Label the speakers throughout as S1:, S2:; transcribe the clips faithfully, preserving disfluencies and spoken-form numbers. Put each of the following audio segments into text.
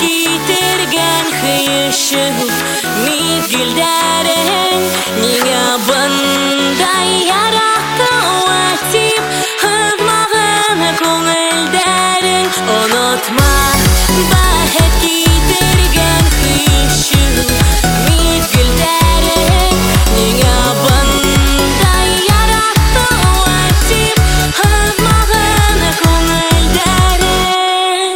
S1: китерген хыйышы мизгилдерин Нигә бындай яракка ватип Хызмагыны күңелдерин Онотма бәхет китерген хыйышы мизгилдерин Нигә бындай яракка ватип Хызмагыны күңелдерин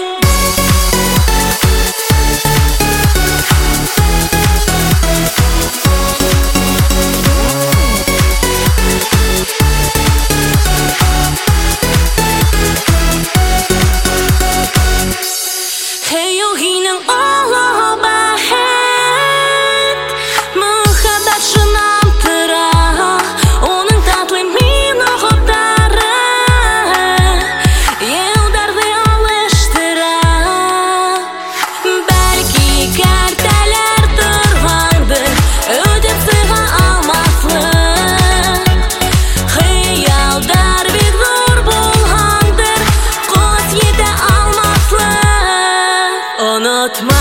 S1: Хейогинең Аллаһ бәхет Мөхәббәт шуннан тора Оның татлы минуттары Елдәрне алыштыра Бәлки кәртәләр торгандыр Үтеп сыга алмаслык Хыялдар бик зур булгандыр Кыз җитә алмаслык Unutma